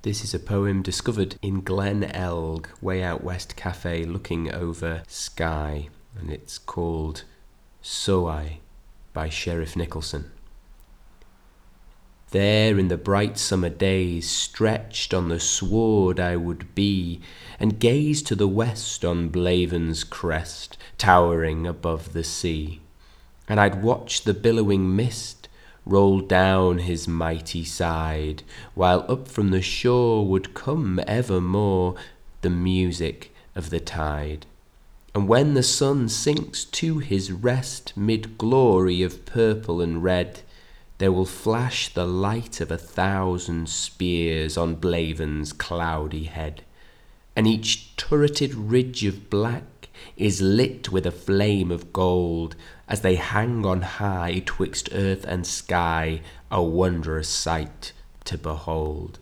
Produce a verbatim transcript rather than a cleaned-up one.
This is a poem discovered in Glen Elg, way out west cafe looking over Skye, and it's called So I by Sheriff Nicholson. There in the bright summer days, stretched on the sward I would be, and gaze to the west on Blaven's crest, towering above the sea. And I'd watch the billowing mist roll down his mighty side, while up from the shore would come evermore the music of the tide. And when the sun sinks to his rest mid glory of purple and red, there will flash the light of a thousand spears on Blaven's cloudy head, and each turreted ridge of black is lit with a flame of gold, as they hang on high twixt earth and sky, a wondrous sight to behold.